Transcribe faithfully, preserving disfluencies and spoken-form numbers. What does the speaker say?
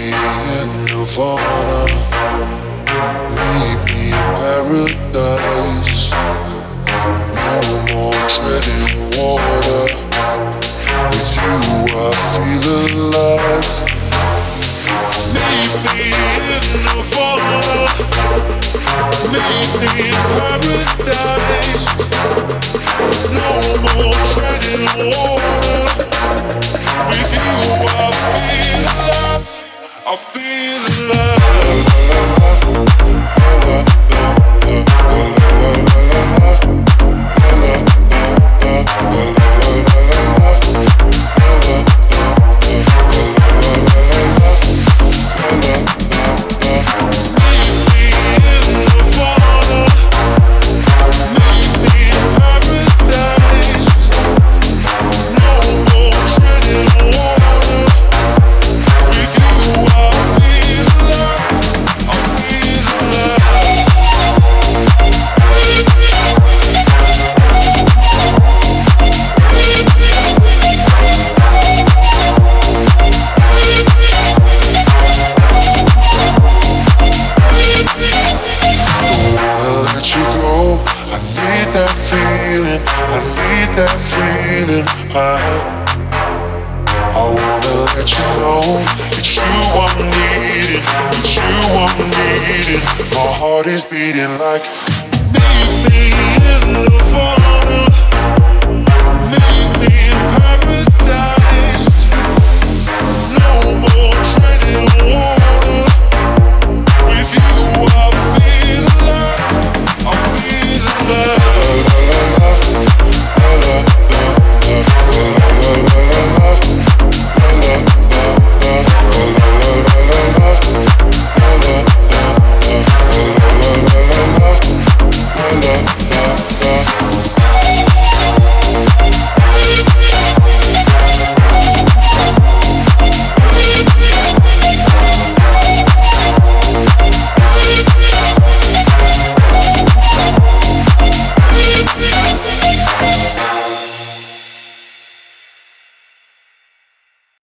me in Nirvana, meet me in paradise. No more treading water. With you I feel alive. Meet me in Nirvana, meet me in paradise. No more treading water. With you I feel alive. I feel alive. I need that feeling, I, I wanna let you know it's you I'm needing, it's you I'm needing. My heart is beating like meet me in Nirvana, meet me in paradise.